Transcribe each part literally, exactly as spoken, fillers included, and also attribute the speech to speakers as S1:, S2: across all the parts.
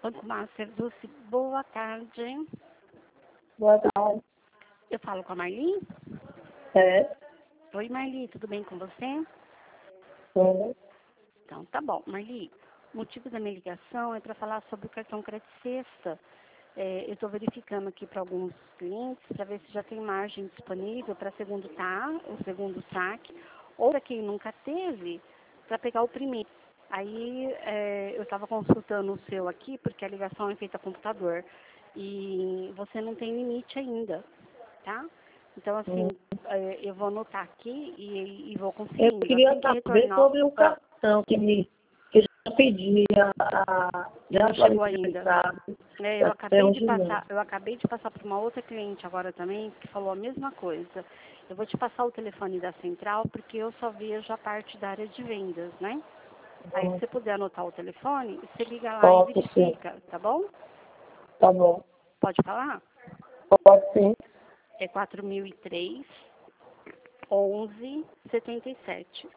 S1: Banco Master Dulce, boa tarde.
S2: Boa tarde.
S1: Eu falo com a Marli?
S2: É.
S1: Oi, Marli, tudo bem com você?
S2: É.
S1: Então, tá bom. Marli, o motivo da minha ligação é para falar sobre o cartão Crédito Sexta. É, eu estou verificando aqui para alguns clientes para ver se já tem margem disponível para segundo tá, o segundo saque, ou para quem nunca teve, para pegar o primeiro. Aí é, eu estava consultando o seu aqui, porque a ligação é feita a computador. E você não tem limite ainda, tá? Então, assim, é, eu vou anotar aqui e, e vou
S2: Eu
S1: conseguindo.
S2: queria
S1: Assim que
S2: saber
S1: retornar,
S2: sobre o
S1: ah,
S2: cartão que, me, que eu já pedi, a, a, já
S1: não chegou
S2: atualizei
S1: ainda.
S2: registrado.
S1: É, eu
S2: Até
S1: acabei de
S2: hoje não.
S1: passar, eu acabei de passar para uma outra cliente agora também, que falou a mesma coisa. Eu vou te passar o telefone da central, porque eu só vejo a parte da área de vendas, né? Aí, se você puder anotar o telefone, você liga lá e
S2: Posso sim.
S1: verifica, tá bom?
S2: Tá bom.
S1: Pode falar?
S2: Pode sim.
S1: É quatro mil e três, onze, setenta e sete.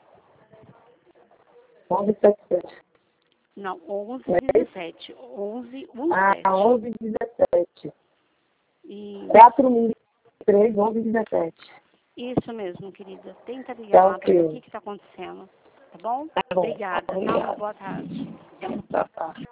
S2: onze setenta e sete.
S1: Não, onze,
S2: É isso?
S1: dezessete. onze,
S2: Ah,
S1: dezessete.
S2: onze dezessete.
S1: E
S2: quatro mil e três, onze dezessete.
S1: isso mesmo, querida. Tenta ligar
S2: Tá
S1: lá para ver o que
S2: ok.
S1: está acontecendo, tá bom?
S2: Tá bom.
S1: Obrigada, tá? Uma
S2: Obrigado.
S1: boa tarde.
S2: Tá, tá.